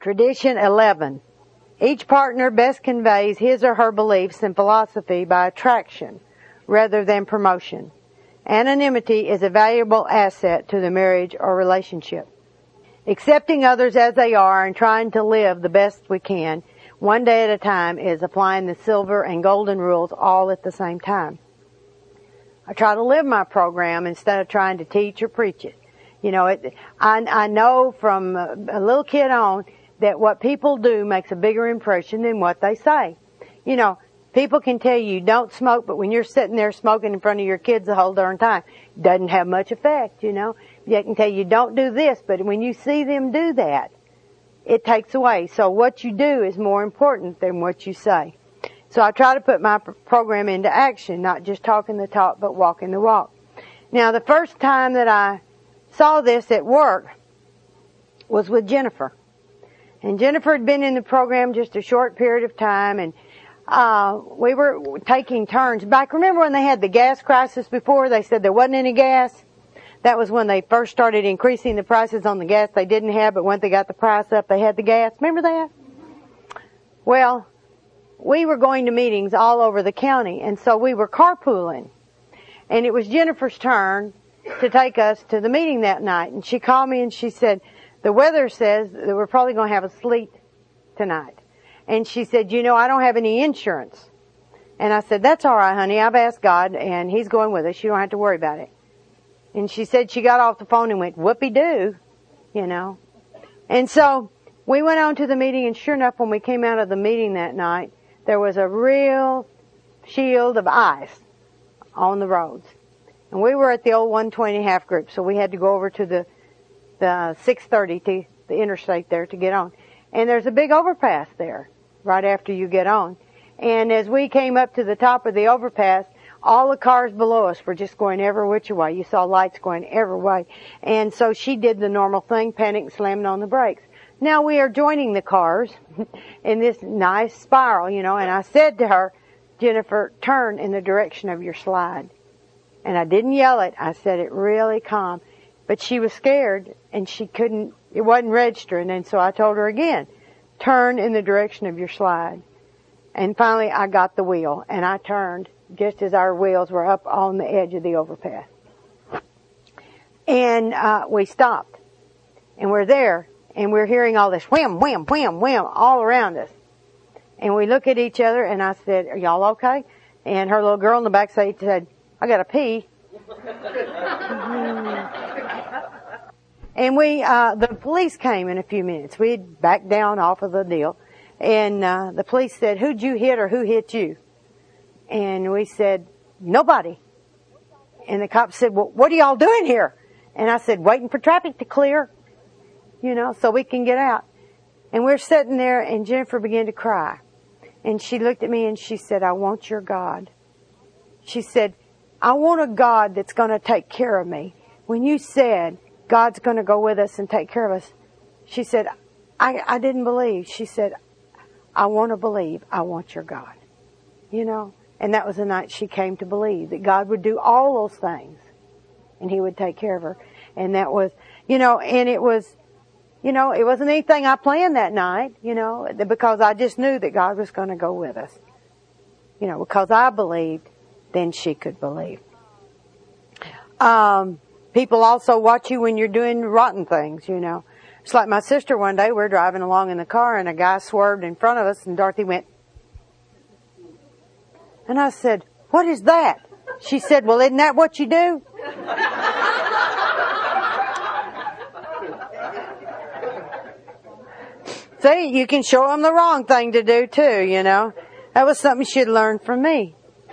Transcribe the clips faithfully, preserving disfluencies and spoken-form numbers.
Tradition eleven. Each partner best conveys his or her beliefs and philosophy by attraction rather than promotion. Anonymity is a valuable asset to the marriage or relationship. Accepting others as they are and trying to live the best we can, one day at a time, is applying the silver and golden rules all at the same time. I try to live my program instead of trying to teach or preach it. You know, it, I, I know from a, a little kid on that what people do makes a bigger impression than what they say. You know, people can tell you don't smoke, but when you're sitting there smoking in front of your kids the whole darn time, it doesn't have much effect, you know. They can tell you don't do this, but when you see them do that, it takes away. So what you do is more important than what you say. So I try to put my program into action, not just talking the talk, but walking the walk. Now, the first time that I saw this at work was with Jennifer. And Jennifer had been in the program just a short period of time, and uh we were taking turns. Back, remember when they had the gas crisis before? They said there wasn't any gas? That was when they first started increasing the prices on the gas they didn't have, but once they got the price up, they had the gas. Remember that? Well, we were going to meetings all over the county, and so we were carpooling. And it was Jennifer's turn to take us to the meeting that night. And she called me and she said, the weather says that we're probably going to have a sleet tonight. And she said, you know, I don't have any insurance. And I said, that's all right, honey. I've asked God, and He's going with us. You don't have to worry about it. And she said she got off the phone and went, whoopee-doo, you know. And so we went on to the meeting, and sure enough, when we came out of the meeting that night, there was a real shield of ice on the roads. And we were at the old one twenty half group, so we had to go over to the the six thirty, to the interstate there to get on. And there's a big overpass there right after you get on. And as we came up to the top of the overpass, all the cars below us were just going every which way. You saw lights going every way. And so she did the normal thing, panicked, slamming on the brakes. Now we are joining the cars in this nice spiral, you know, and I said to her, Jennifer, turn in the direction of your slide. And I didn't yell it. I said it really calm. But she was scared, and she couldn't, it wasn't registering. And so I told her again, turn in the direction of your slide. And finally I got the wheel, and I turned just as our wheels were up on the edge of the overpass. And uh we stopped. And we're there, and we're hearing all this wham, wham, wham, wham all around us. And we look at each other, and I said, are y'all okay? And her little girl in the back seat said, I gotta pee. And we, uh, the police came in a few minutes. We'd backed down off of the deal. And, uh, the police said, who'd you hit or who hit you? And we said, nobody. And the cop said, well, what are y'all doing here? And I said, waiting for traffic to clear, you know, so we can get out. And we're sitting there, and Jennifer began to cry. And she looked at me and she said, I want your God. She said, I want a God that's going to take care of me. When you said God's going to go with us and take care of us, she said, I, I didn't believe. She said, I want to believe. I want your God. You know, and that was the night she came to believe that God would do all those things and He would take care of her. And that was, you know, and it was, you know, it wasn't anything I planned that night, you know, because I just knew that God was going to go with us. You know, because I believed, then she could believe. Um, people also watch you when you're doing rotten things, you know. It's like my sister one day, we're driving along in the car and a guy swerved in front of us and Dorothy went, and I said, what is that? She said, well, isn't that what you do? See, you can show them the wrong thing to do too, you know. That was something she'd learned from me.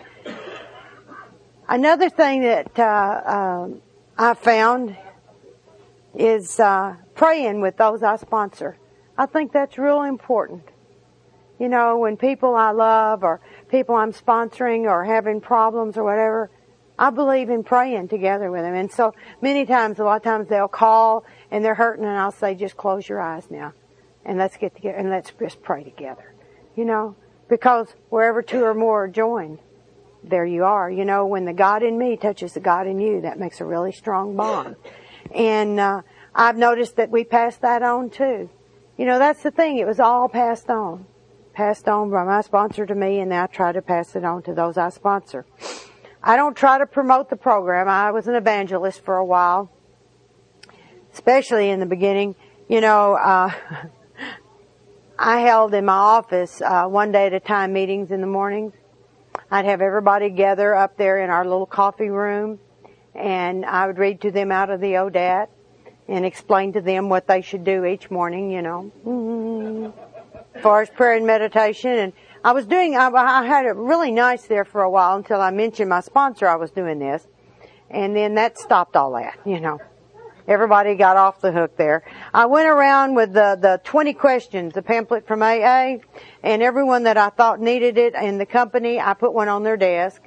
Another thing that uh, uh, I found is uh, praying with those I sponsor. I think that's real important. You know, when people I love or people I'm sponsoring or having problems or whatever, I believe in praying together with them. And so many times, a lot of times they'll call and they're hurting and I'll say, just close your eyes now and let's get together and let's just pray together. You know, because wherever two or more are joined, there you are. You know, when the God in me touches the God in you, that makes a really strong bond. And uh, I've noticed that we pass that on too. You know, that's the thing. It was all passed on. Passed on by my sponsor to me, and now I try to pass it on to those I sponsor. I don't try to promote the program. I was an evangelist for a while, especially in the beginning. You know, uh, I held in my office uh, one day at a time meetings in the mornings. I'd have everybody gather up there in our little coffee room, and I would read to them out of the O D A T and explain to them what they should do each morning, you know, mm-hmm. as far as prayer and meditation. And I was doing, I, I had it really nice there for a while until I mentioned my sponsor I was doing this. And then that stopped all that, you know. Everybody got off the hook there. I went around with the, the twenty questions, the pamphlet from A A, and everyone that I thought needed it in the company, I put one on their desk.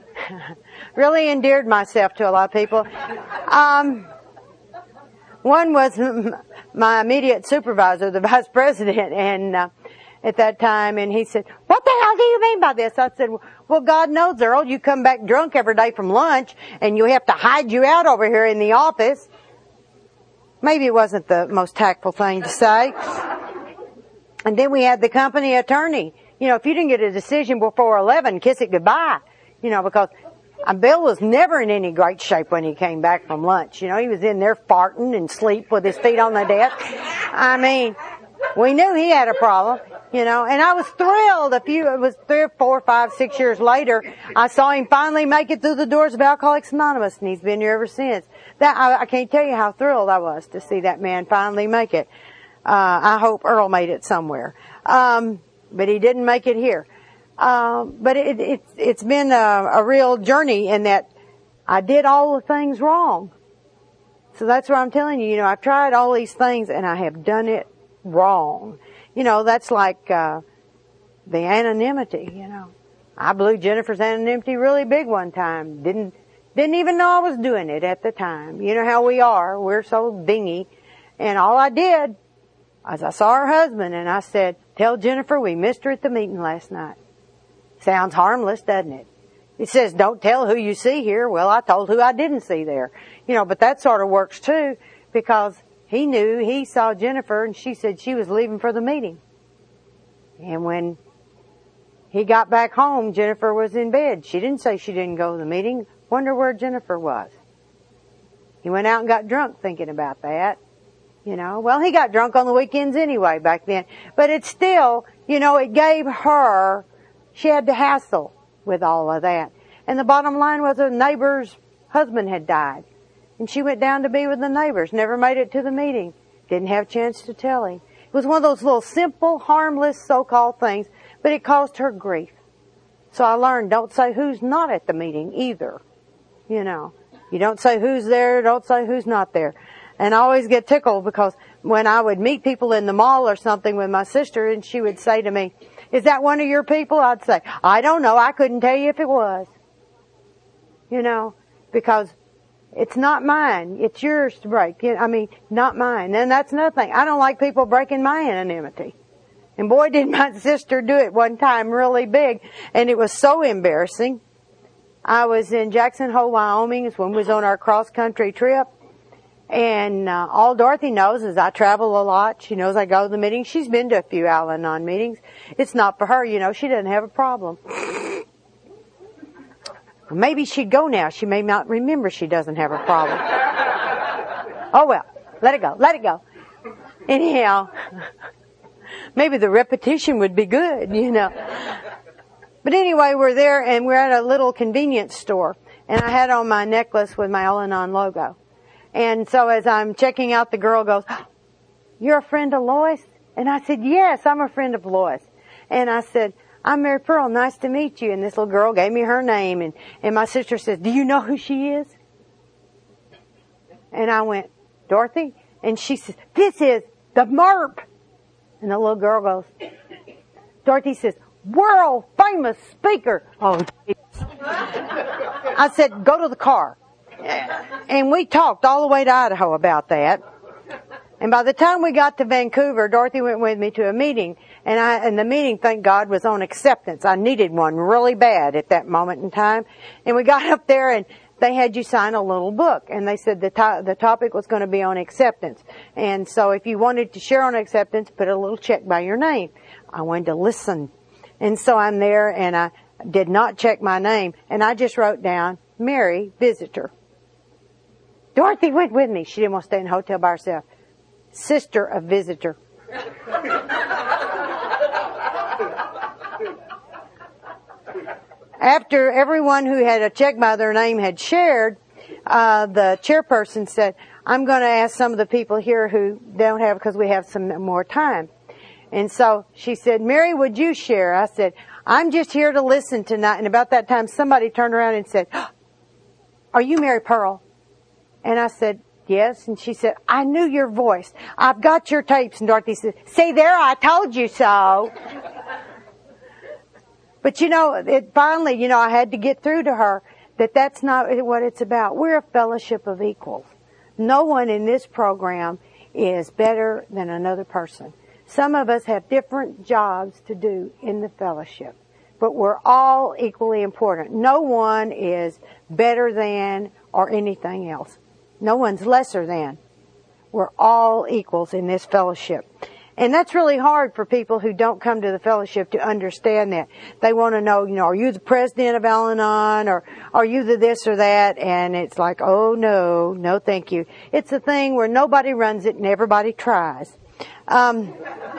Really endeared myself to a lot of people. Um, one was my immediate supervisor, the vice president, and uh, at that time, and he said, "What the hell do you mean by this?" I said, "Well, God knows, Earl, you come back drunk every day from lunch, and you have to hide you out over here in the office." Maybe it wasn't the most tactful thing to say. And then we had the company attorney. You know, if you didn't get a decision before eleven, kiss it goodbye. You know, because Bill was never in any great shape when he came back from lunch. You know, he was in there farting and sleep with his feet on the desk. I mean, we knew he had a problem, you know, and I was thrilled. A few, it was three or four, five, six years later, I saw him finally make it through the doors of Alcoholics Anonymous, and he's been here ever since. That, I, I can't tell you how thrilled I was to see that man finally make it. Uh, I hope Earl made it somewhere. Um, but he didn't make it here. Um, but it, it, it's been a, a real journey in that I did all the things wrong. So that's what I'm telling you. You know, I've tried all these things and I have done it wrong. You know, that's like, uh, the anonymity, you know. I blew Jennifer's anonymity really big one time. Didn't, didn't even know I was doing it at the time. You know how we are. We're so dingy. And all I did was I saw her husband and I said, "Tell Jennifer we missed her at the meeting last night." Sounds harmless, doesn't it? It says, "Don't tell who you see here." Well, I told who I didn't see there. You know, but that sort of works too, because he knew, he saw Jennifer and she said she was leaving for the meeting. And when he got back home, Jennifer was in bed. She didn't say she didn't go to the meeting. Wonder where Jennifer was. He went out and got drunk thinking about that. You know, well, he got drunk on the weekends anyway back then. But it's still, you know, it gave her, she had to hassle with all of that. And the bottom line was a neighbor's husband had died. And she went down to be with the neighbors, never made it to the meeting, didn't have a chance to tell him. It was one of those little simple, harmless, so-called things, but it caused her grief. So I learned, don't say who's not at the meeting either. You know, you don't say who's there, don't say who's not there. And I always get tickled because when I would meet people in the mall or something with my sister and she would say to me, "Is that one of your people?" I'd say, "I don't know. I couldn't tell you if it was." You know, because it's not mine. It's yours to break. I mean, not mine. And that's another thing. I don't like people breaking my anonymity. And boy, did my sister do it one time really big. And it was so embarrassing. I was in Jackson Hole, Wyoming. It's when we was on our cross-country trip. And uh, all Dorothy knows is I travel a lot. She knows I go to the meetings. She's been to a few Al-Anon meetings. It's not for her, you know. She doesn't have a problem. Maybe she'd go now. She may not remember she doesn't have a problem. Oh, well. Let it go. Let it go. Anyhow, maybe the repetition would be good, you know. But anyway, we're there, and we're at a little convenience store. And I had on my necklace with my Al-Anon logo. And so as I'm checking out, the girl goes, "You're a friend of Lois?" And I said, "Yes, I'm a friend of Lois." And I said, "I'm Mary Pearl. Nice to meet you." And this little girl gave me her name. And, and my sister says, "Do you know who she is?" And I went, "Dorothy?" And she says, "This is the M R P." And the little girl goes, Dorothy says, "World famous speaker." Oh, geez. I said, "Go to the car." And we talked all the way to Idaho about that. And by the time we got to Vancouver, Dorothy went with me to a meeting. And I, and the meeting, thank God, was on acceptance. I needed one really bad at that moment in time. And we got up there and they had you sign a little book, and they said the to- the topic was going to be on acceptance. And so if you wanted to share on acceptance, put a little check by your name. I wanted to listen. And so I'm there, and I did not check my name, and I just wrote down, Mary, visitor. Dorothy went with me. She didn't want to stay in a hotel by herself. Sister of visitor. After everyone who had a check by their name had shared, uh, the chairperson said, I'm going to ask some of the people here who don't have, because we have some more time. And so she said, Mary, would you share? I said, I'm just here to listen tonight. And about that time, somebody turned around and said, are you Mary Pearl? And I said, yes. And she said, I knew your voice. I've got your tapes. And Dorothy said, see there, I told you so. But you know, it finally, you know, I had to get through to her that that's not what it's about. We're a fellowship of equals. No one in this program is better than another person. Some of us have different jobs to do in the fellowship, but we're all equally important. No one is better than or anything else. No one's lesser than. We're all equals in this fellowship. And that's really hard for people who don't come to the fellowship to understand that. They want to know, you know, are you the president of Al-Anon, or are you the this or that? And it's like, oh no, no thank you. It's a thing where nobody runs it and everybody tries. Um,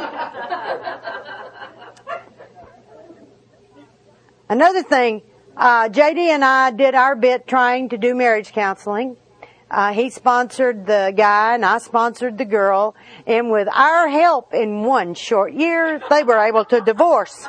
another thing, uh, J D and I did our bit trying to do marriage counseling. Uh, he sponsored the guy and I sponsored the girl, and with our help in one short year, they were able to divorce.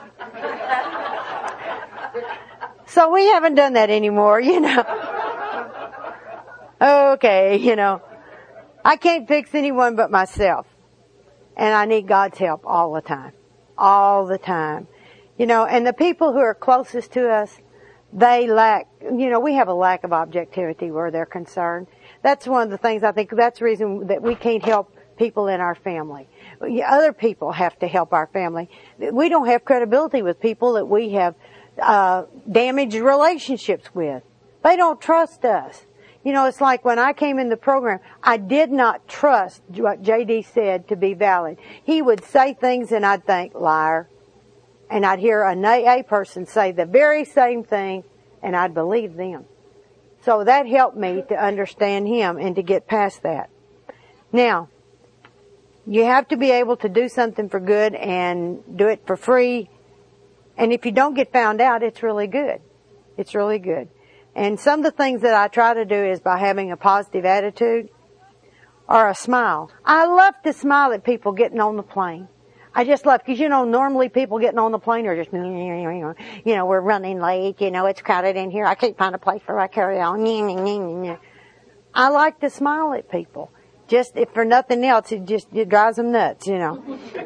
So we haven't done that anymore, you know. Okay, you know. I can't fix anyone but myself. And I need God's help all the time. All the time. You know, and the people who are closest to us, they lack, you know, we have a lack of objectivity where they're concerned. That's one of the things I think, that's the reason that we can't help people in our family. Other people have to help our family. We don't have credibility with people that we have uh damaged relationships with. They don't trust us. You know, it's like when I came in the program, I did not trust what J D said to be valid. He would say things and I'd think, liar. And I'd hear an A A person say the very same thing and I'd believe them. So that helped me to understand him and to get past that. Now, you have to be able to do something for good and do it for free. And if you don't get found out, it's really good. It's really good. And some of the things that I try to do is by having a positive attitude or a smile. I love to smile at people getting on the plane. I just love, because, you know, normally people getting on the plane are just, you know, we're running late, you know, it's crowded in here, I can't find a place for my carry-on. I like to smile at people. Just, if for nothing else, it just, it drives them nuts, you know.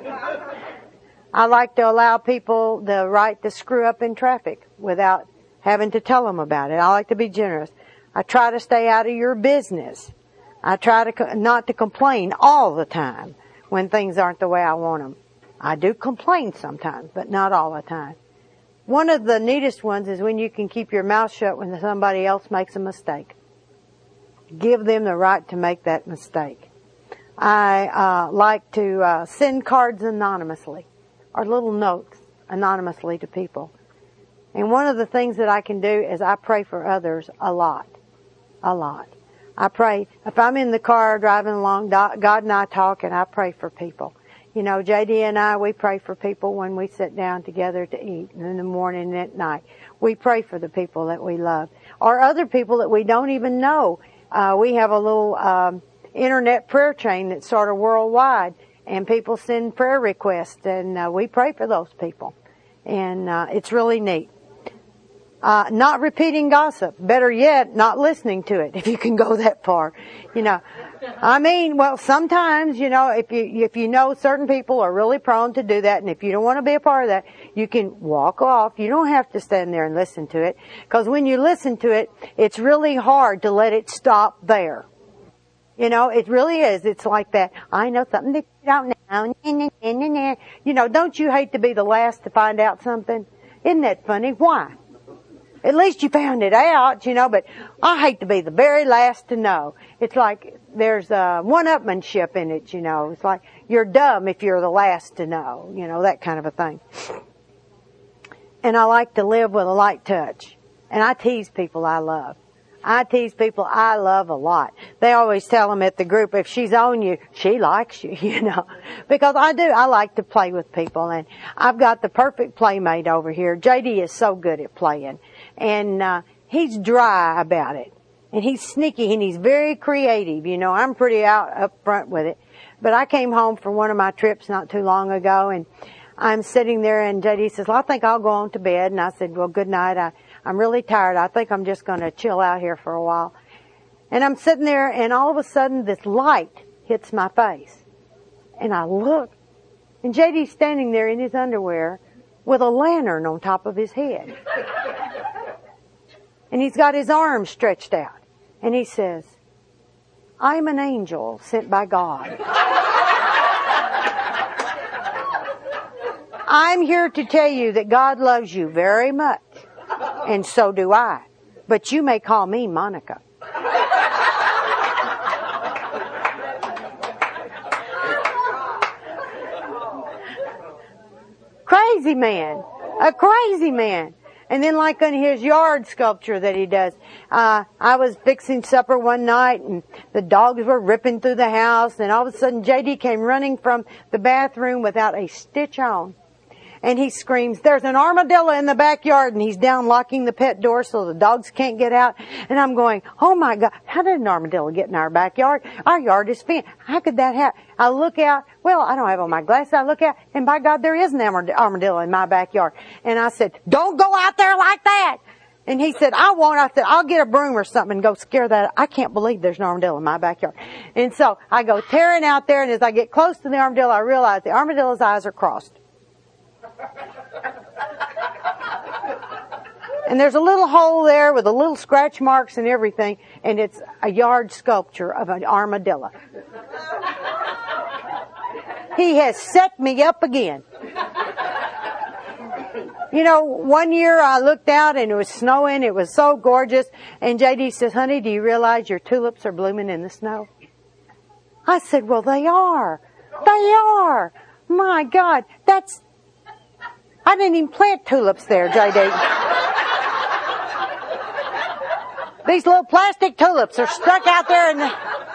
I like to allow people the right to screw up in traffic without having to tell them about it. I like to be generous. I try to stay out of your business. I try to not to complain all the time when things aren't the way I want them. I do complain sometimes, but not all the time. One of the neatest ones is when you can keep your mouth shut when somebody else makes a mistake. Give them the right to make that mistake. I uh, like to uh, send cards anonymously or little notes anonymously to people. And one of the things that I can do is I pray for others a lot. A lot. I pray. If I'm in the car driving along, God and I talk, and I pray for people. You know, J D and I, we pray for people when we sit down together to eat, and in the morning and at night. We pray for the people that we love. Or other people that we don't even know. Uh, we have a little um, internet prayer chain that's sort of worldwide, and people send prayer requests, and uh, we pray for those people. And uh, it's really neat. Uh, not repeating gossip. Better yet, not listening to it, if you can go that far. You know, I mean, well, sometimes, you know, if you, if you know certain people are really prone to do that, and if you don't want to be a part of that, you can walk off. You don't have to stand there and listen to it. Because when you listen to it, it's really hard to let it stop there. You know, it really is. It's like that. I know something that you don't know. You know, don't you hate to be the last to find out something? Isn't that funny? Why? At least you found it out, you know, but I hate to be the very last to know. It's like there's a one-upmanship in it, you know. It's like you're dumb if you're the last to know, you know, that kind of a thing. And I like to live with a light touch. And I tease people I love. I tease people I love a lot. They always tell them at the group, if she's on you, she likes you, you know. Because I do. I like to play with people. And I've got the perfect playmate over here. J D is so good at playing. And uh, he's dry about it. And he's sneaky and he's very creative. You know, I'm pretty out up front with it. But I came home from one of my trips not too long ago. And I'm sitting there and J D says, well, I think I'll go on to bed. And I said, well, good night. I I'm really tired. I think I'm just going to chill out here for a while. And I'm sitting there and all of a sudden this light hits my face. And I look and J D's standing there in his underwear with a lantern on top of his head. And he's got his arms stretched out. And he says, I'm an angel sent by God. I'm here to tell you that God loves you very much. And so do I. But you may call me Monica. Crazy man. A crazy man. And then like on his yard sculpture that he does, uh, I was fixing supper one night and the dogs were ripping through the house and all of a sudden J D came running from the bathroom without a stitch on. And he screams, there's an armadillo in the backyard, and he's down locking the pet door so the dogs can't get out. And I'm going, oh my God, how did an armadillo get in our backyard? Our yard is fenced. How could that happen? I look out, well, I don't have on my glasses. I look out, and by God, there is an armadillo in my backyard. And I said, don't go out there like that. And he said, I won't. I said, I'll get a broom or something and go scare that. I can't believe there's an armadillo in my backyard. And so I go tearing out there, and as I get close to the armadillo, I realize the armadillo's eyes are crossed. And there's a little hole there with a little scratch marks and everything, and it's a yard sculpture of an armadillo. He has set me up again. You know, one year I looked out and it was snowing. It was so gorgeous. And J D says, honey, do you realize your tulips are blooming in the snow? I said, well, they are. They are. My God, that's... I didn't even plant tulips there, J D. These little plastic tulips are stuck out there and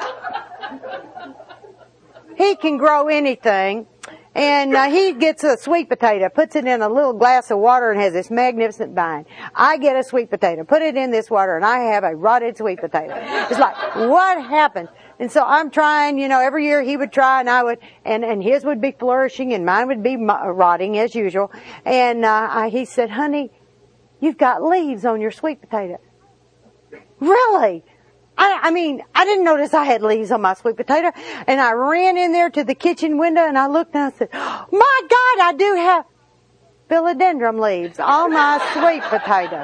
he can grow anything. And uh, he gets a sweet potato, puts it in a little glass of water and has this magnificent vine. I get a sweet potato, put it in this water, and I have a rotted sweet potato. It's like, what happened? And so I'm trying, you know, every year he would try and I would, and, and his would be flourishing and mine would be rotting as usual. And uh, I, he said, honey, you've got leaves on your sweet potato. Really? I, I mean, I didn't notice I had leaves on my sweet potato. And I ran in there to the kitchen window and I looked and I said, my God, I do have philodendron leaves on my sweet potato.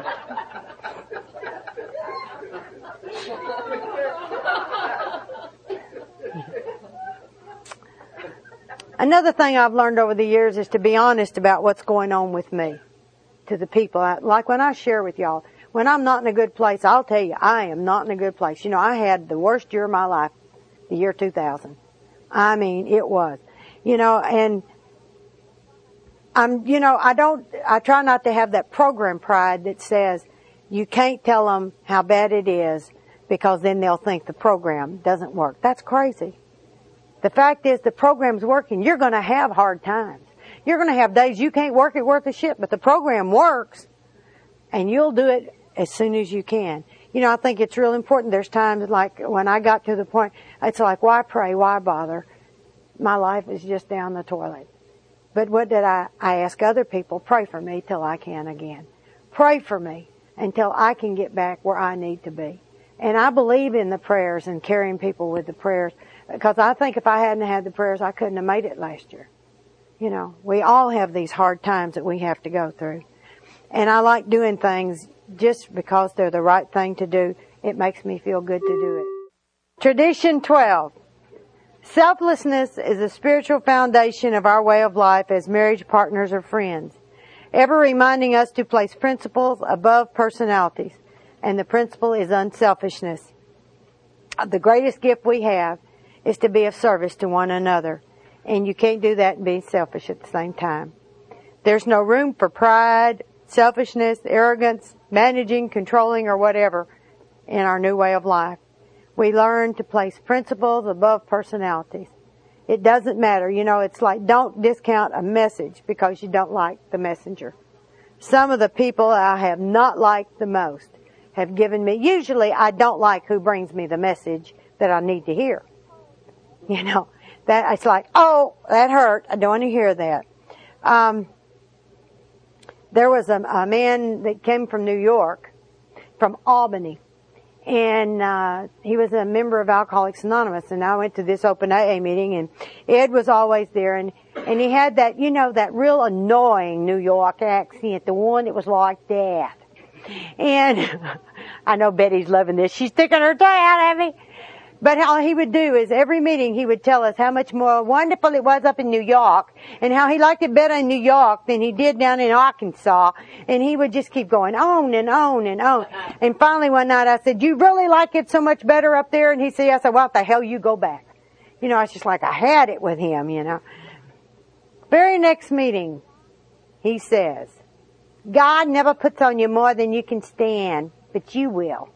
Another thing I've learned over the years is to be honest about what's going on with me to the people. Like when I share with y'all, when I'm not in a good place, I'll tell you, I am not in a good place. You know, I had the worst year of my life, the year two thousand. I mean, it was. You know, and I'm, you know, I don't, I try not to have that program pride that says you can't tell them how bad it is because then they'll think the program doesn't work. That's crazy. The fact is the program's working. You're going to have hard times. You're going to have days you can't work it worth a shit, but the program works and you'll do it as soon as you can. You know, I think it's real important. There's times like when I got to the point, it's like, why pray? Why bother? My life is just down the toilet. But what did I, I ask other people? Pray for me till I can again. Pray for me until I can get back where I need to be. And I believe in the prayers and carrying people with the prayers because I think if I hadn't had the prayers, I couldn't have made it last year. You know, we all have these hard times that we have to go through. And I like doing things just because they're the right thing to do. It makes me feel good to do it. Tradition twelve. Selflessness is the spiritual foundation of our way of life as marriage partners or friends. ever reminding us to place principles above personalities. And the principle is unselfishness. The greatest gift we have is to be of service to one another. And you can't do that and be selfish at the same time. There's no room for pride, selfishness, arrogance, managing, controlling, or whatever in our new way of life. We learn to place principles above personalities. It doesn't matter. You know, it's like don't discount a message because you don't like the messenger. Some of the people I have not liked the most have given me, usually I don't like who brings me the message that I need to hear. You know, that it's like, oh, that hurt. I don't want to hear that. Um, there was a, a man that came from New York, from Albany, and uh he was a member of Alcoholics Anonymous, and I went to this open A A meeting, and Ed was always there, and and he had that, you know, that real annoying New York accent, the one that was like that. And I know Betty's loving this. She's sticking her toe out at me. But all he would do is every meeting he would tell us how much more wonderful it was up in New York and how he liked it better in New York than he did down in Arkansas. And he would just keep going on and on and on. And finally one night I said, you really like it so much better up there? And he said, I said, well, what the hell you go back? You know, I was just like, I had it with him, you know. Very next meeting, he says, God never puts on you more than you can stand, but you will.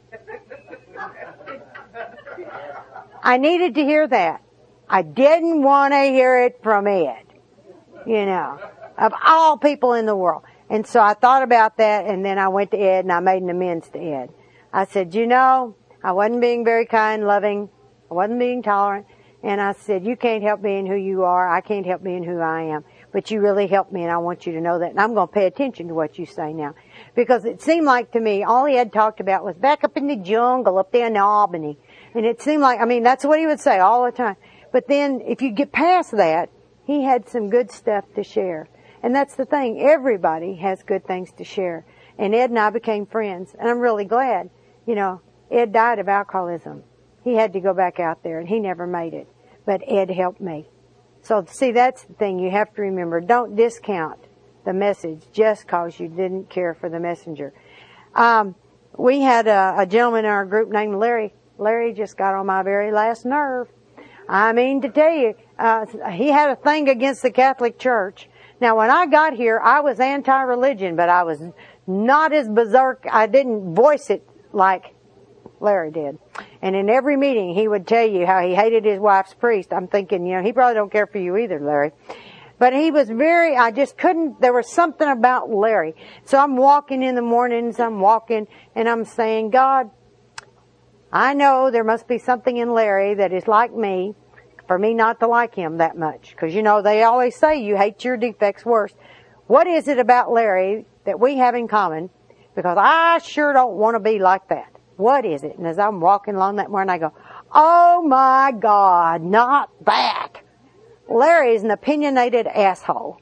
I needed to hear that. I didn't want to hear it from Ed, you know, of all people in the world. And so I thought about that, and then I went to Ed and I made an amends to Ed. I said, you know, I wasn't being very kind, loving. I wasn't being tolerant. And I said, you can't help being who you are. I can't help being who I am. But you really helped me, and I want you to know that. And I'm going to pay attention to what you say now. Because it seemed like to me, all he had talked about was back up in the jungle, up there in Albany. And it seemed like, I mean, that's what he would say all the time. But then, if you get past that, he had some good stuff to share. And that's the thing. Everybody has good things to share. And Ed and I became friends. And I'm really glad. You know, Ed died of alcoholism. He had to go back out there, and he never made it. But Ed helped me. So, see, that's the thing you have to remember. Don't discount the message just because you didn't care for the messenger. Um, we had a, a gentleman in our group named Larry. Larry just got on my very last nerve. I mean to tell you, uh, he had a thing against the Catholic Church. Now, when I got here, I was anti-religion, but I was not as berserk. I didn't voice it like Larry did. And in every meeting, he would tell you how he hated his wife's priest. I'm thinking, you know, he probably don't care for you either, Larry. But he was very, I just couldn't, there was something about Larry. So I'm walking in the mornings, I'm walking, and I'm saying, God, I know there must be something in Larry that is like me for me not to like him that much. Because, you know, they always say you hate your defects worse. What is it about Larry that we have in common? Because I sure don't want to be like that. What is it? And as I'm walking along that morning, I go, oh my God, not that. Larry is an opinionated asshole.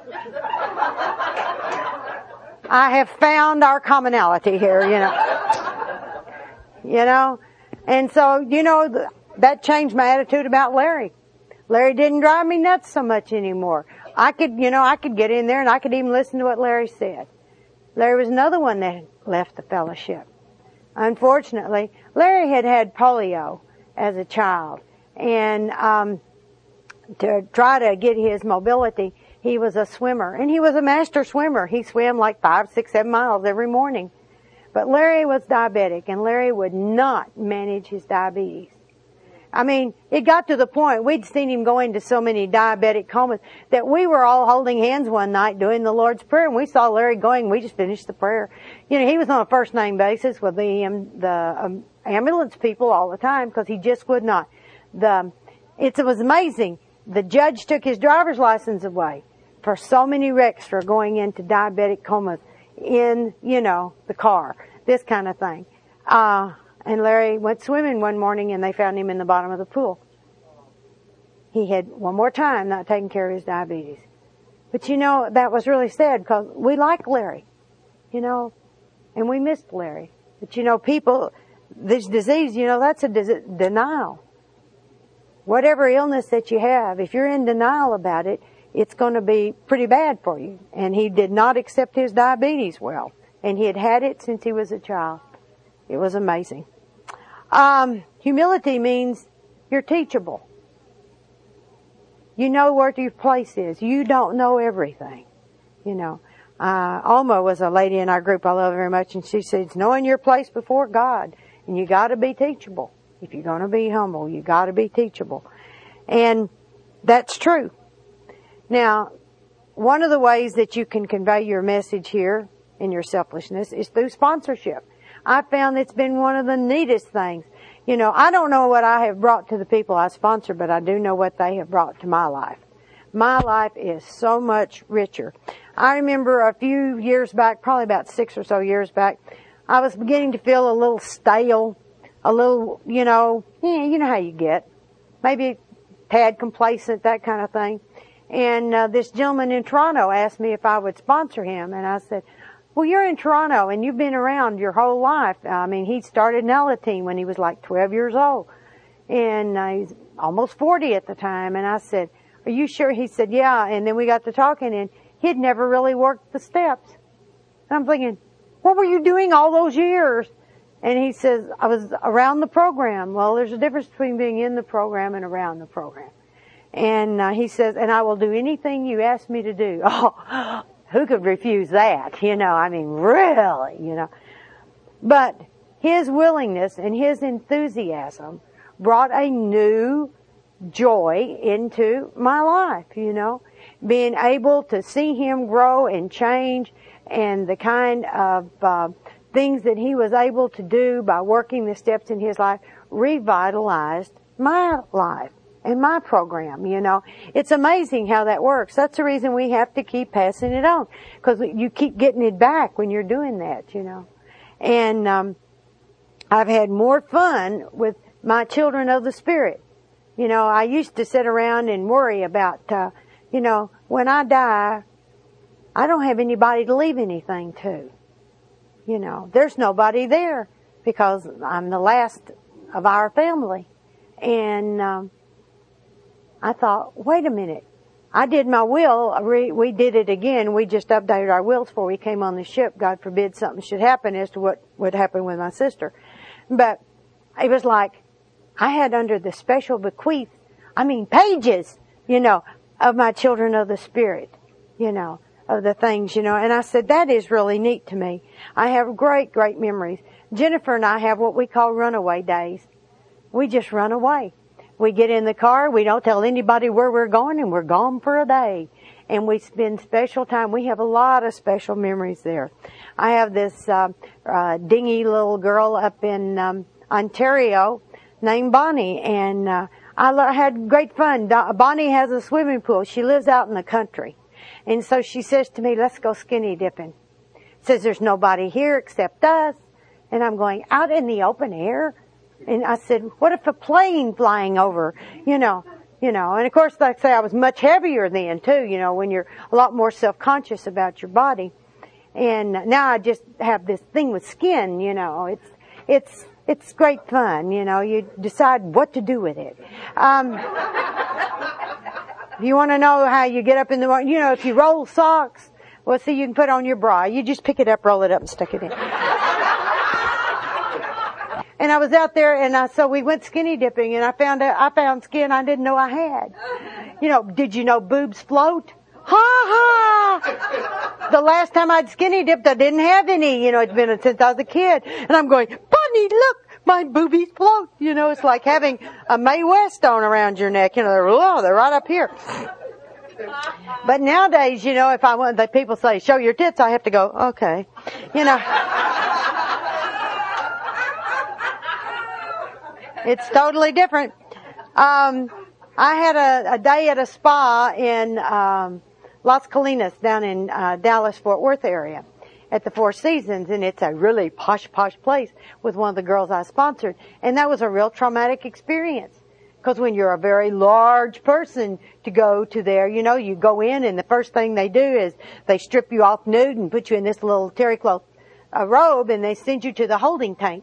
I have found our commonality here, you know. You know? And so, you know, that changed my attitude about Larry. Larry didn't drive me nuts so much anymore. I could, you know, I could get in there and I could even listen to what Larry said. Larry was another one that left the fellowship. Unfortunately, Larry had had polio as a child, and um to try to get his mobility, he was a swimmer, and he was a master swimmer. He swam like five, six, seven miles every morning. But Larry was diabetic, and Larry would not manage his diabetes. I mean, it got to the point, we'd seen him go into so many diabetic comas that we were all holding hands one night doing the Lord's Prayer, and we saw Larry going, we just finished the prayer. You know, he was on a first name basis with the, um, the um, ambulance people all the time because he just would not. The, it was amazing. The judge took his driver's license away for so many wrecks for going into diabetic comas in, you know, the car, this kind of thing. Uh, And Larry went swimming one morning and they found him in the bottom of the pool. He had, one more time, not taken care of his diabetes. But you know, that was really sad because we like Larry, you know, and we missed Larry. But you know, people, this disease, you know, that's a des- denial. Whatever illness that you have, if you're in denial about it, it's going to be pretty bad for you. And he did not accept his diabetes well. And he had had it since he was a child. It was amazing. Um, humility means you're teachable. You know where your place is. You don't know everything. You know, uh, Alma was a lady in our group I love very much, and she says, knowing your place before God, and you got to be teachable. If you're going to be humble, you got to be teachable. And that's true. Now, one of the ways that you can convey your message here in your selflessness is through sponsorship. I found it's been one of the neatest things. You know, I don't know what I have brought to the people I sponsor, but I do know what they have brought to my life. My life is so much richer. I remember a few years back, probably about six or so years back, I was beginning to feel a little stale, a little, you know, yeah, you know how you get. Maybe a tad complacent, that kind of thing. And uh, this gentleman in Toronto asked me if I would sponsor him, and I said, well, you're in Toronto, and you've been around your whole life. I mean, he started Nelateen when he was like twelve years old, and uh, he's almost forty at the time. And I said, are you sure? He said, yeah. And then we got to talking, and he'd never really worked the steps. And I'm thinking, what were you doing all those years? And he says, I was around the program. Well, there's a difference between being in the program and around the program. And uh, he says, and I will do anything you ask me to do. Oh, who could refuse that? You know, I mean, really, you know. But his willingness and his enthusiasm brought a new joy into my life, you know. Being able to see him grow and change, and the kind of uh, things that he was able to do by working the steps in his life revitalized my life and my program, you know. It's amazing how that works. That's the reason we have to keep passing it on, because you keep getting it back when you're doing that, you know. And um, I've had more fun with my children of the Spirit. You know, I used to sit around and worry about, uh, you know, when I die, I don't have anybody to leave anything to. You know, there's nobody there because I'm the last of our family. And um, I thought, wait a minute. I did my will. We did it again. We just updated our wills before we came on the ship. God forbid something should happen as to what would happen with my sister. But it was like I had under the special bequeath, I mean pages, you know, of my children of the Spirit, you know, of the things, you know. And I said, that is really neat to me. I have great, great memories. Jennifer and I have what we call runaway days. We just run away. We get in the car, we don't tell anybody where we're going, and we're gone for a day. And we spend special time. We have a lot of special memories there. I have this uh, uh, dingy little girl up in um, Ontario named Bonnie, and uh, I lo- had great fun. Do- Bonnie has a swimming pool. She lives out in the country. And so she says to me, let's go skinny dipping. Says there's nobody here except us. And I'm going, out in the open air? And I said, what if a plane flying over, you know, you know, and of course, like I say, I was much heavier then too, you know, when you're a lot more self-conscious about your body. And now I just have this thing with skin, you know, it's, it's, it's great fun, you know, you decide what to do with it. Um, if you want to know how you get up in the morning, you know, if you roll socks, well, see, you can put on your bra. You just pick it up, roll it up, and stick it in. And I was out there, and I, so we went skinny dipping, and I found out, I found skin I didn't know I had. You know, did you know boobs float? Ha ha! The last time I'd skinny dipped, I didn't have any. You know, it's been since I was a kid. And I'm going, Bunny, look, my boobies float. You know, it's like having a Mae West on around your neck. You know, they're, oh, they're right up here. But nowadays, you know, if I want, the people say, show your tits, I have to go, okay. You know. It's totally different. Um, I had a, a day at a spa in um, Las Colinas down in uh, Dallas-Fort Worth area at the Four Seasons, and it's a really posh, posh place with one of the girls I sponsored. And that was a real traumatic experience. Because when you're a very large person to go to there, you know, you go in and the first thing they do is they strip you off nude and put you in this little terry cloth uh, robe, and they send you to the holding tank.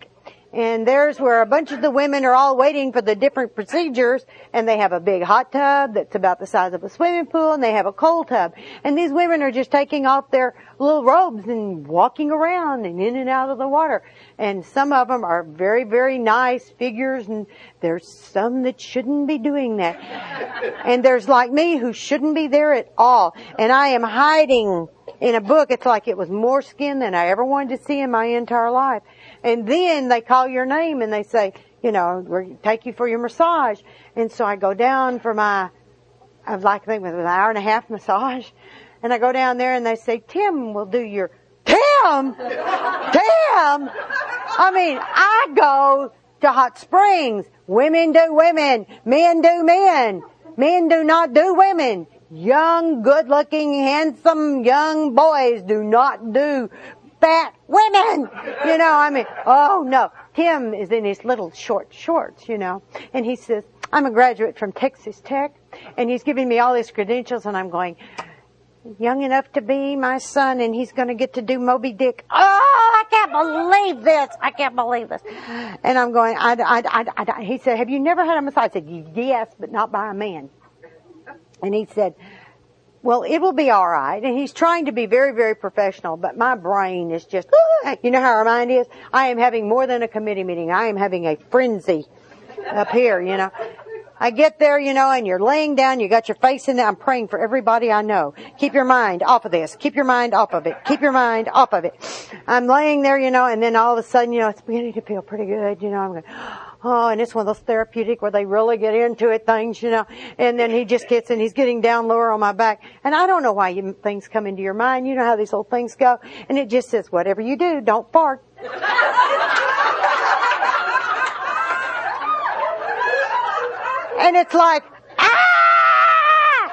And there's where a bunch of the women are all waiting for the different procedures, and they have a big hot tub that's about the size of a swimming pool, and they have a cold tub. And these women are just taking off their little robes and walking around and in and out of the water. And some of them are very, very nice figures, and there's some that shouldn't be doing that. And there's like me who shouldn't be there at all. And I am hiding in a book. It's like it was more skin than I ever wanted to see in my entire life. And then they call your name and they say, you know, we'll take you for your massage. And so I go down for my, I was like, I think it was an hour and a half massage. And I go down there and they say, Tim will do your, Tim! Tim! I mean, I go to hot springs. Women do women. Men do men. Men do not do women. Young, good-looking, handsome young boys do not do fat women. You know, I mean, oh no. Tim is in his little short shorts, you know. And he says, I'm a graduate from Texas Tech. And he's giving me all his credentials and I'm going, young enough to be my son and he's going to get to do Moby Dick. Oh, I can't believe this. I can't believe this. And I'm going, I, I, I, I, he said, have you never had a massage? I said, yes, but not by a man. And he said, well, it will be all right. And he's trying to be very, very professional, but my brain is just, you know how our mind is? I am having more than a committee meeting. I am having a frenzy up here, you know. I get there, you know, and you're laying down, you got your face in there. I'm praying for everybody I know. Keep your mind off of this. Keep your mind off of it. Keep your mind off of it. I'm laying there, you know, and then all of a sudden, you know, it's beginning to feel pretty good, you know. I'm going, oh, and it's one of those therapeutic where they really get into it things, you know. And then he just gets, and he's getting down lower on my back. And I don't know why you, things come into your mind. You know how these old things go. And it just says, whatever you do, don't fart. And it's like, ah!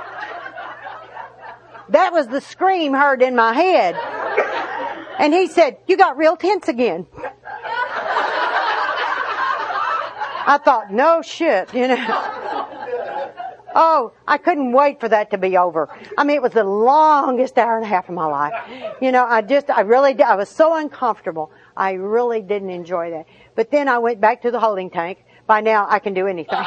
That was the scream heard in my head. And he said, you got real tense again. I thought, no shit, you know. Oh, I couldn't wait for that to be over. I mean, it was the longest hour and a half of my life. You know, I just, I really did, I was so uncomfortable. I really didn't enjoy that. But then I went back to the holding tank. By now, I can do anything.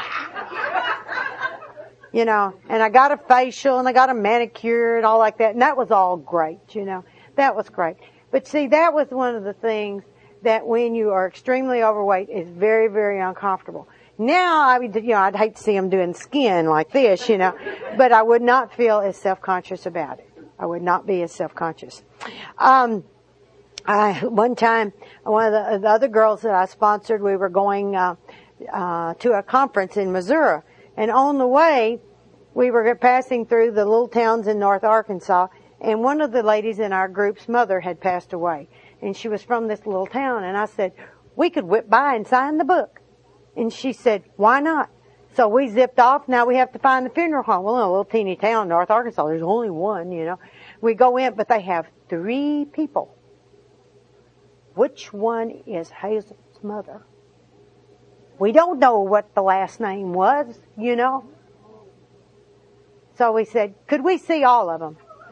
You know, and I got a facial and I got a manicure and all like that. And that was all great, you know. That was great. But see, that was one of the things that when you are extremely overweight is very, very uncomfortable. Now, I would, you know, I'd hate to see them doing skin like this, you know. But I would not feel as self-conscious about it. I would not be as self-conscious. Um, I, one time, one of the, the other girls that I sponsored, we were going, uh, uh, to a conference in Missouri. And on the way, we were passing through the little towns in North Arkansas, and one of the ladies in our group's mother had passed away. And she was from this little town. And I said, we could whip by and sign the book. And she said, why not? So we zipped off. Now we have to find the funeral home. Well, in a little teeny town in North Arkansas, there's only one, you know. We go in, but they have three people. Which one is Hazel's mother? We don't know what the last name was, you know. So we said, could we see all of them?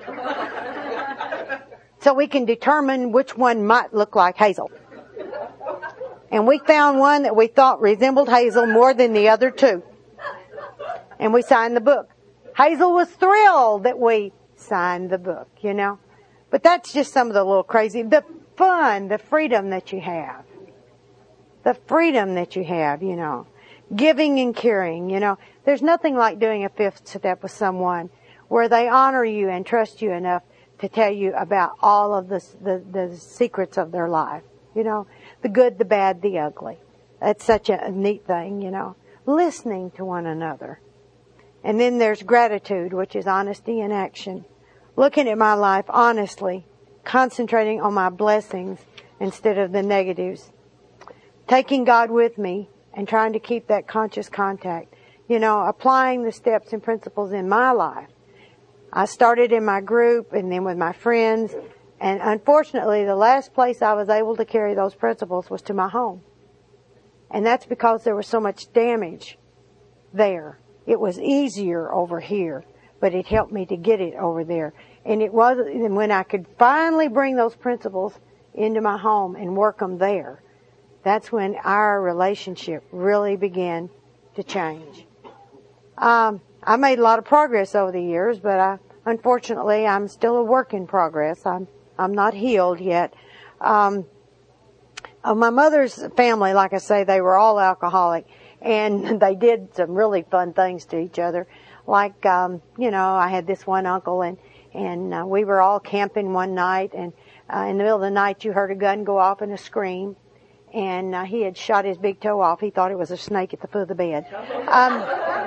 So we can determine which one might look like Hazel. And we found one that we thought resembled Hazel more than the other two. And we signed the book. Hazel was thrilled that we signed the book, you know. But that's just some of the little crazy, the fun, the freedom that you have. The freedom that you have, you know. Giving and caring, you know. There's nothing like doing a fifth step with someone where they honor you and trust you enough to tell you about all of the, the, the secrets of their life. You know, the good, the bad, the ugly. That's such a neat thing, you know. Listening to one another. And then there's gratitude, which is honesty in action. Looking at my life honestly, concentrating on my blessings instead of the negatives. Taking God with me and trying to keep that conscious contact. You know, applying the steps and principles in my life. I started in my group and then with my friends. And unfortunately, the last place I was able to carry those principles was to my home. And that's because there was so much damage there. It was easier over here, but it helped me to get it over there. And it was, and when I could finally bring those principles into my home and work them there, that's when our relationship really began to change. Um, I made a lot of progress over the years, but I, unfortunately, I'm still a work in progress. I'm I'm not healed yet. Um, uh, my mother's family, like I say, they were all alcoholic, and they did some really fun things to each other. Like, um, you know, I had this one uncle, and and uh, we were all camping one night, and uh, in the middle of the night, you heard a gun go off and a scream, and uh, he had shot his big toe off. He thought it was a snake at the foot of the bed. Um,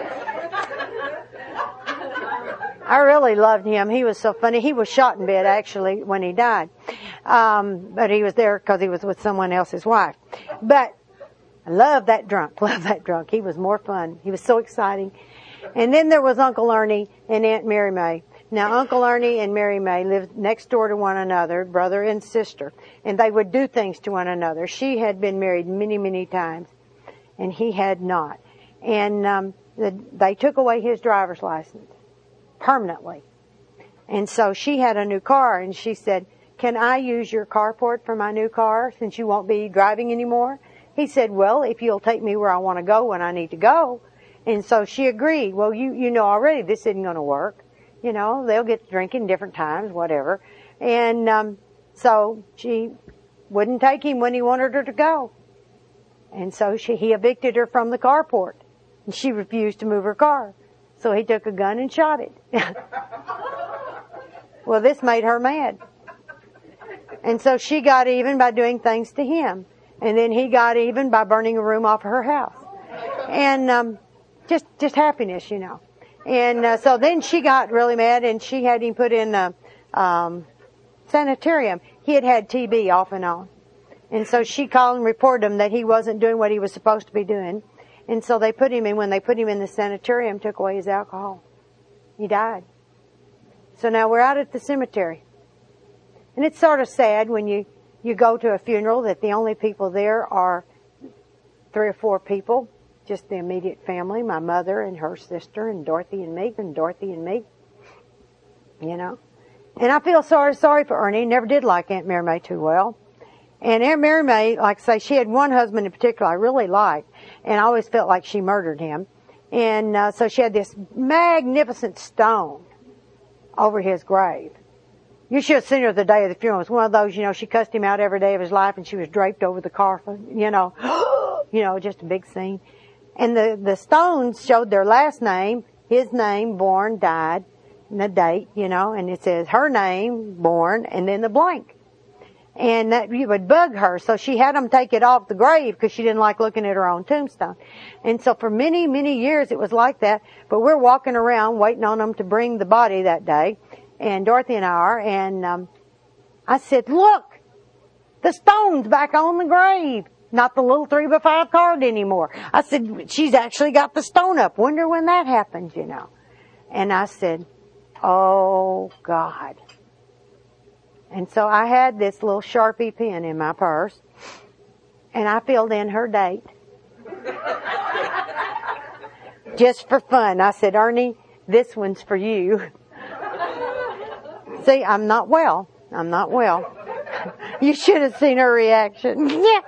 I really loved him. He was so funny. He was shot in bed, actually, when he died. Um, but he was there because he was with someone else's wife. But I love that drunk. Love that drunk. He was more fun. He was so exciting. And then there was Uncle Ernie and Aunt Mary May. Now, Uncle Ernie and Mary May lived next door to one another, brother and sister. And they would do things to one another. She had been married many, many times. And he had not. And um, the, they took away his driver's license. Permanently. And so she had a new car, and she said, can I use your carport for my new car since you won't be driving anymore? He said, well, if you'll take me where I want to go when I need to go. And so she agreed. Well, you, you know already this isn't going to work. You know, they'll get drinking different times, whatever. And um, so she wouldn't take him when he wanted her to go. And so she, he evicted her from the carport. And she refused to move her car. So he took a gun and shot it. Well, this made her mad. And so she got even by doing things to him. And then he got even by burning a room off of her house. And um, just just happiness, you know. And uh, so then she got really mad, and she had him put in a um, sanitarium. He had had T B off and on. And so she called and reported him that he wasn't doing what he was supposed to be doing. And so they put him in, when they put him in the sanitarium, took away his alcohol. He died. So now we're out at the cemetery. And it's sort of sad when you, you go to a funeral that the only people there are three or four people, just the immediate family, my mother and her sister and Dorothy and me and Dorothy and me, you know. And I feel sorry, sorry for Ernie. He never did like Aunt Mary May too well. And Aunt Mary May, like I say, she had one husband in particular I really liked, and I always felt like she murdered him. And uh, so she had this magnificent stone over his grave. You should have seen her the day of the funeral. It was one of those, you know, she cussed him out every day of his life, and she was draped over the coffin, you know, you know, just a big scene. And the, the stones showed their last name, his name, born, died, and the date, you know, and it says her name, born, and then the blank. And that would bug her, so she had them take it off the grave because she didn't like looking at her own tombstone. And so for many, many years it was like that, but we're walking around waiting on them to bring the body that day, and Dorothy and I are, and um, I said, look, the stone's back on the grave, not the little three by five card anymore. I said, she's actually got the stone up. Wonder when that happens, you know. And I said, oh, God. And so I had this little Sharpie pen in my purse, and I filled in her date. Just for fun. I said, Ernie, this one's for you. See, I'm not well. I'm not well. You should have seen her reaction. Yeah.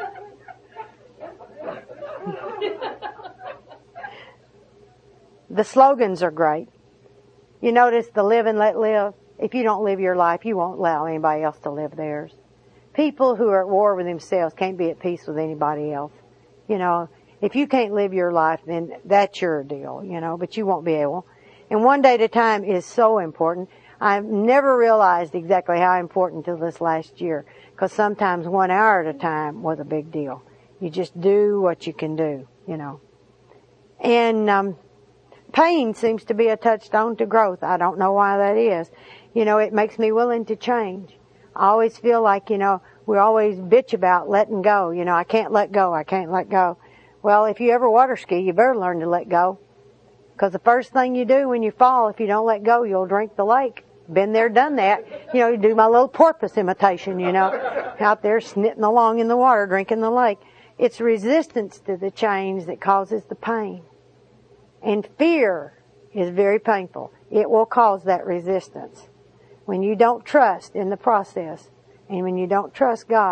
The slogans are great. You notice the live and let live? If you don't live your life, you won't allow anybody else to live theirs. People who are at war with themselves can't be at peace with anybody else. You know, if you can't live your life, then that's your deal, you know, but you won't be able. And one day at a time is so important. I've never realized exactly how important until this last year, because sometimes one hour at a time was a big deal. You just do what you can do, you know. And um, pain seems to be a touchstone to growth. I don't know why that is. You know, it makes me willing to change. I always feel like, you know, we always bitch about letting go. You know, I can't let go. I can't let go. Well, if you ever water ski, you better learn to let go. Because the first thing you do when you fall, if you don't let go, you'll drink the lake. Been there, done that. You know, you do my little porpoise imitation, you know, out there snitting along in the water, drinking the lake. It's resistance to the change that causes the pain. And fear is very painful. It will cause that resistance. When you don't trust in the process, and when you don't trust God,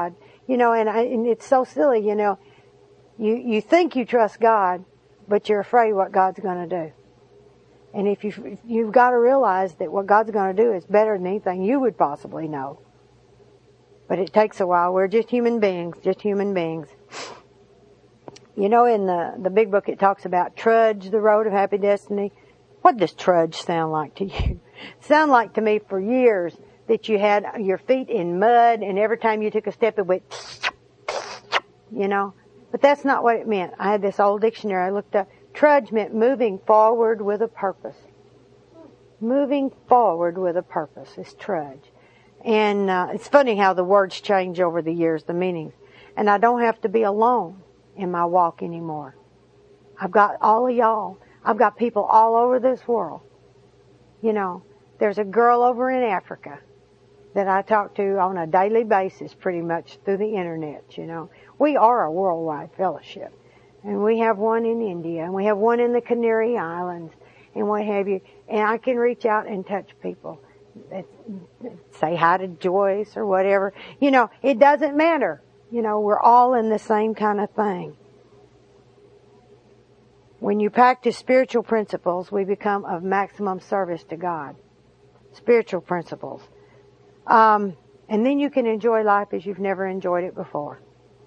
You know, and, I, and it's so silly, you know. You, you think you trust God, but you're afraid what God's going to do. And if you, you've got to realize that what God's going to do is better than anything you would possibly know. But it takes a while. We're just human beings, just human beings. You know, in the, the big book it talks about trudge the road of happy destiny. What does trudge sound like to you? Sound like to me for years that you had your feet in mud and every time you took a step it went, you know. But that's not what it meant. I had this old dictionary I looked up. Trudge meant moving forward with a purpose. Moving forward with a purpose is trudge. And uh, it's funny how the words change over the years, the meanings. And I don't have to be alone in my walk anymore. I've got all of y'all. I've got people all over this world. You know, there's a girl over in Africa that I talk to on a daily basis pretty much through the internet, you know. We are a worldwide fellowship. And we have one in India, and we have one in the Canary Islands, and what have you. And I can reach out and touch people. Say hi to Joyce or whatever. You know, it doesn't matter. You know, we're all in the same kind of thing. When you practice spiritual principles, we become of maximum service to God. Spiritual principles. Um, and then you can enjoy life as you've never enjoyed it before.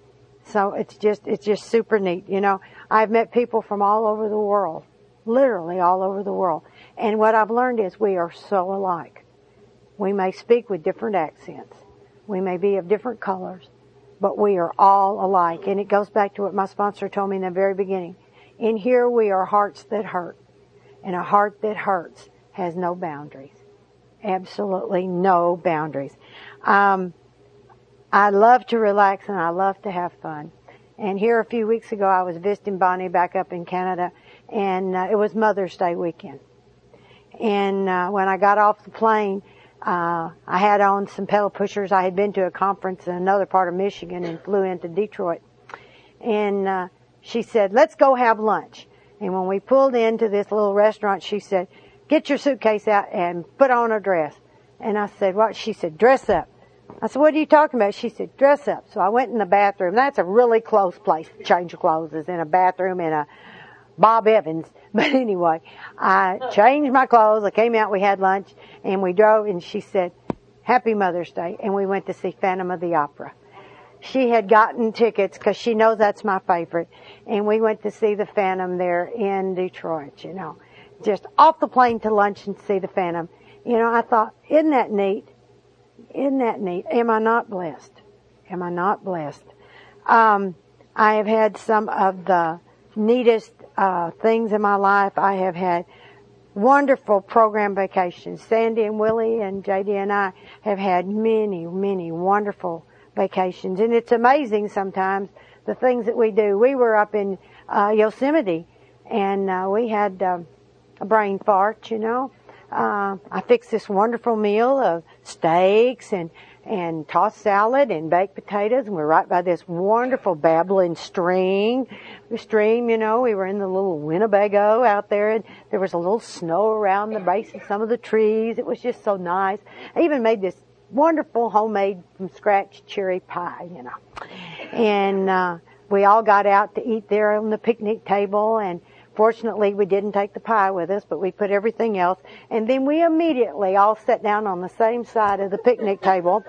So it's just, it's just super neat. You know, I've met people from all over the world. Literally all over the world. And what I've learned is we are so alike. We may speak with different accents. We may be of different colors. But we are all alike. And it goes back to what my sponsor told me in the very beginning. In here we are hearts that hurt. And a heart that hurts has no boundaries. Absolutely no boundaries. Um, I love to relax and I love to have fun. And here a few weeks ago I was visiting Bonnie back up in Canada. And uh, it was Mother's Day weekend. And uh, when I got off the plane, uh, I had on some pedal pushers. I had been to a conference in another part of Michigan and flew into Detroit. And uh, she said, let's go have lunch. And when we pulled into this little restaurant, she said, get your suitcase out and put on a dress. And I said, what? She said, dress up. I said, what are you talking about? She said, dress up. So I went in the bathroom. That's a really close place to change your clothes, is in a bathroom in a Bob Evans. But anyway, I changed my clothes. I came out, we had lunch, and we drove, and she said, Happy Mother's Day. And we went to see Phantom of the Opera. She had gotten tickets because she knows that's my favorite. And we went to see the Phantom there in Detroit, you know. Just off the plane to lunch and see the Phantom. You know, I thought, isn't that neat? Isn't that neat? Am I not blessed? Am I not blessed? Um, I have had some of the neatest uh, things in my life. I have had wonderful program vacations. Sandy and Willie and J D and I have had many, many wonderful vacations. And it's amazing sometimes the things that we do. We were up in uh, Yosemite and uh, we had uh, a brain fart, you know. Uh, I fixed this wonderful meal of steaks and, and tossed salad and baked potatoes, and we're right by this wonderful babbling stream. The stream, you know, we were in the little Winnebago out there, and there was a little snow around the base of some of the trees. It was just so nice. I even made this wonderful homemade from scratch cherry pie, you know. And, uh, we all got out to eat there on the picnic table, and fortunately, we didn't take the pie with us, but we put everything else. And then we immediately all sat down on the same side of the picnic table,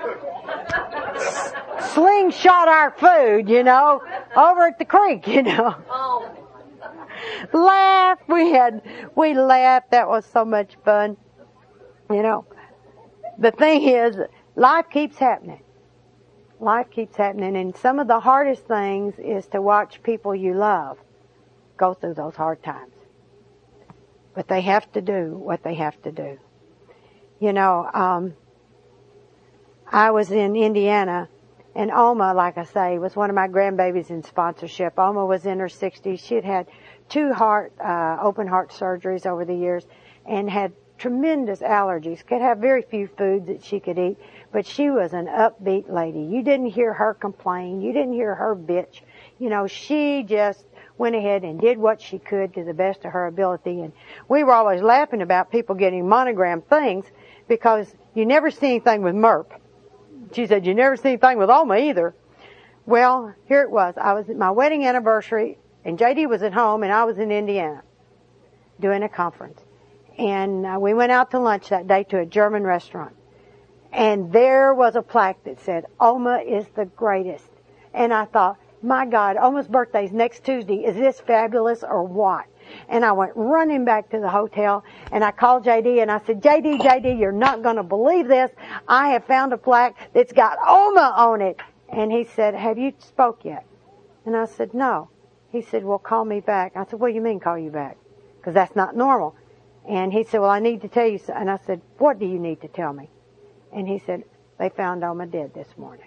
slingshot our food, you know, over at the creek, you know. Oh. Laugh. We had, we laughed. That was so much fun. You know, the thing is, life keeps happening. Life keeps happening. And some of the hardest things is to watch people you love go through those hard times. But they have to do what they have to do. You know, um, I was in Indiana, and Oma, like I say, was one of my grandbabies in sponsorship. Oma was in her sixties. She had had two heart, uh, open heart surgeries over the years and had tremendous allergies, could have very few foods that she could eat, but she was an upbeat lady. You didn't hear her complain. You didn't hear her bitch. You know, she just went ahead and did what she could to the best of her ability. And we were always laughing about people getting monogrammed things because you never see anything with M E R P. She said, you never see anything with Oma either. Well, here it was. I was at my wedding anniversary, and J D was at home, and I was in Indiana doing a conference. And uh, we went out to lunch that day to a German restaurant. And there was a plaque that said, Oma is the greatest. And I thought, my God, Oma's birthday's next Tuesday. Is this fabulous or what? And I went running back to the hotel, and I called J D, and I said, J D, J D, you're not going to believe this. I have found a plaque that's got Oma on it. And he said, have you spoke yet? And I said, no. He said, well, call me back. I said, what do you mean call you back? Because that's not normal. And he said, well, I need to tell you so. And I said, what do you need to tell me? And he said, they found Oma dead this morning.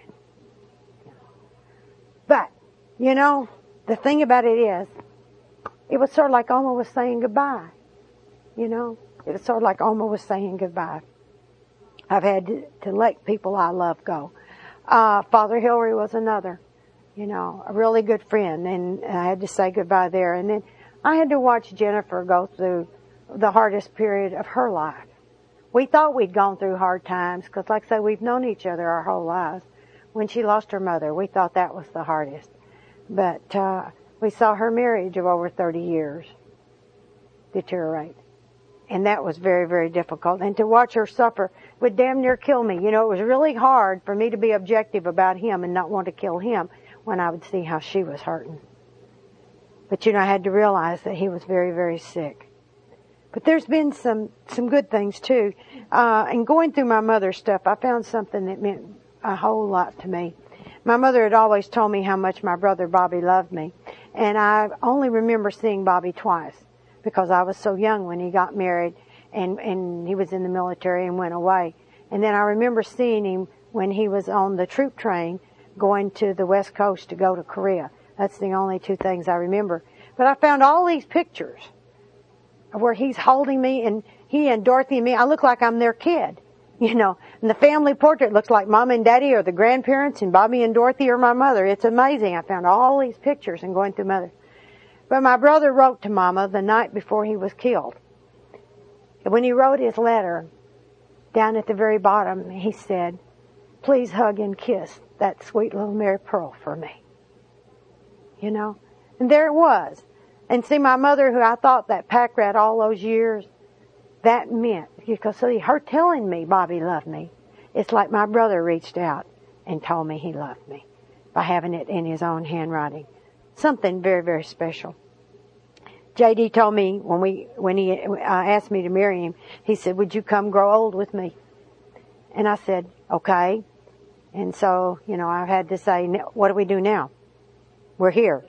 But, you know, the thing about it is, it was sort of like Oma was saying goodbye. You know, it was sort of like Oma was saying goodbye. I've had to, to let people I love go. Uh, Father Hillary was another, you know, a really good friend, and I had to say goodbye there. And then I had to watch Jennifer go through the hardest period of her life. We thought we'd gone through hard times, because like I say, we've known each other our whole lives. When she lost her mother, we thought that was the hardest. But uh, we saw her marriage of over thirty years deteriorate. And that was very, very difficult. And to watch her suffer would damn near kill me. You know, it was really hard for me to be objective about him and not want to kill him when I would see how she was hurting. But, you know, I had to realize that he was very, very sick. But there's been some, some good things, too. Uh, and going through my mother's stuff, I found something that meant a whole lot to me. My mother had always told me how much my brother Bobby loved me. And I only remember seeing Bobby twice, because I was so young when he got married, and, and he was in the military and went away. And then I remember seeing him when he was on the troop train going to the West Coast to go to Korea. That's the only two things I remember. But I found all these pictures where he's holding me, and he and Dorothy and me, I look like I'm their kid, you know. And the family portrait looks like Mom and Daddy are the grandparents, and Bobby and Dorothy are my mother. It's amazing. I found all these pictures and going through mother. But my brother wrote to Mama the night before he was killed. And when he wrote his letter, down at the very bottom, he said, please hug and kiss that sweet little Mary Pearl for me. You know? And there it was. And see, my mother, who I thought that pack rat all those years, that meant, because see, her telling me Bobby loved me, it's like my brother reached out and told me he loved me by having it in his own handwriting. Something very, very special. J D told me when we when he uh, asked me to marry him, he said, would you come grow old with me? And I said, okay. And so, you know, I had to say, what do we do now? We're here.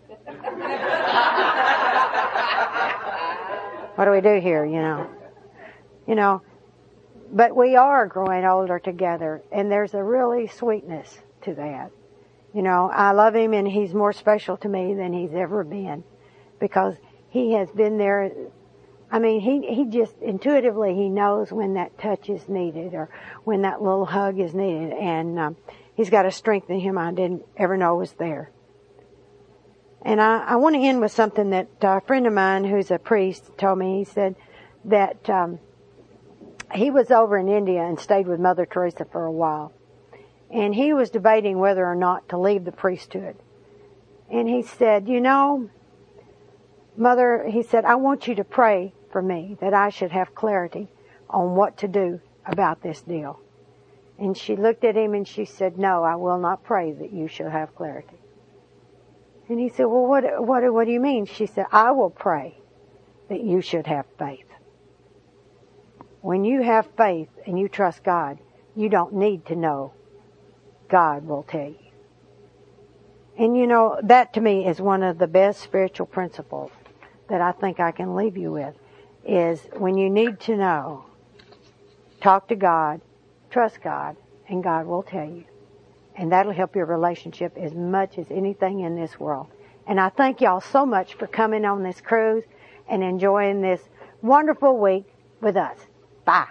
What do we do here, you know? You know, but we are growing older together, and there's a really sweetness to that. You know, I love him, and he's more special to me than he's ever been, because he has been there. I mean, he, he just intuitively, he knows when that touch is needed or when that little hug is needed. And um, he's got a strength in him I didn't ever know was there. And I, I want to end with something that a friend of mine who's a priest told me. He said that um, he was over in India and stayed with Mother Teresa for a while. And he was debating whether or not to leave the priesthood. And he said, you know, Mother, he said, I want you to pray for me that I should have clarity on what to do about this deal. And she looked at him and she said, no, I will not pray that you shall have clarity. And he said, well, what, what, what do you mean? She said, I will pray that you should have faith. When you have faith and you trust God, you don't need to know. God will tell you. And you know, that to me is one of the best spiritual principles that I think I can leave you with, is when you need to know, talk to God, trust God, and God will tell you. And that'll help your relationship as much as anything in this world. And I thank y'all so much for coming on this cruise and enjoying this wonderful week with us. Bye.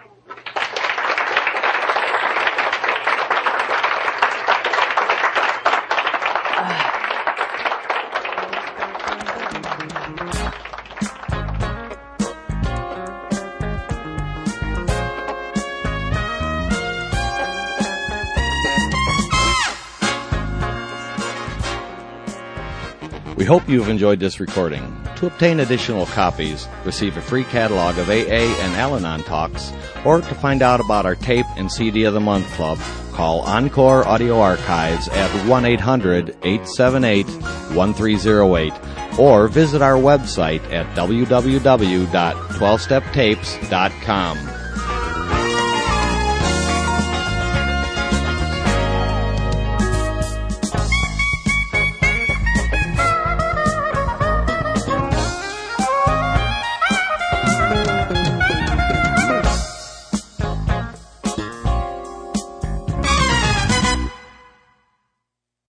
We hope you've enjoyed this recording. To obtain additional copies, receive a free catalog of A A and Al-Anon talks, or to find out about our tape and C D of the Month Club, call Encore Audio Archives at one eight hundred, eight seven eight, one three zero eight or visit our website at w w w dot twelve step tapes dot com.